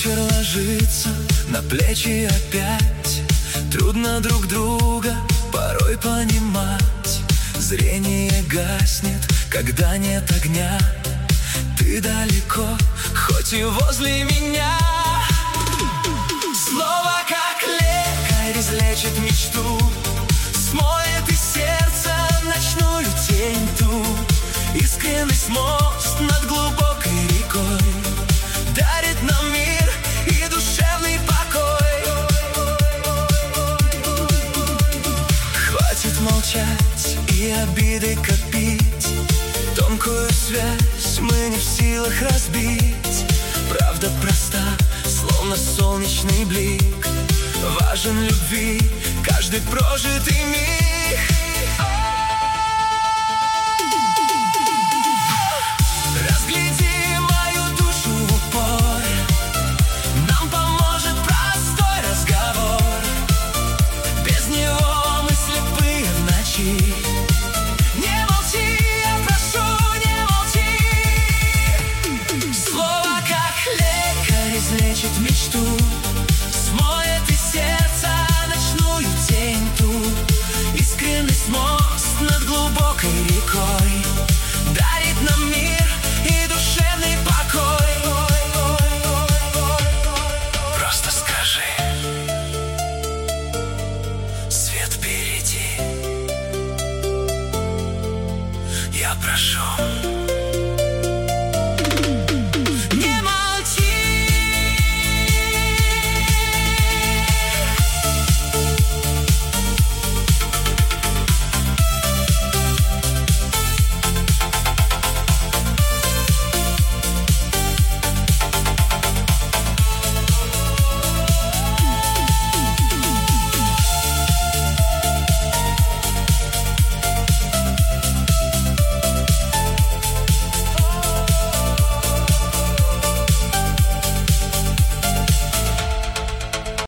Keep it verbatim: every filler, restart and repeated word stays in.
Вечер ложится на плечи опять. Трудно друг друга порой понимать. Зрение гаснет, когда нет огня. Ты далеко, хоть и возле меня. Слово, как лекарь, излечит мечту, смоет из сердца ночную тень ту. Искренность мост над глубокой рекой дарит нам мир и душевный покой. Хватит молчать и обиды копить. Тонкую связь мы не в силах разбить. Правда проста, словно солнечный блик. Важен любви каждый прожитый миг.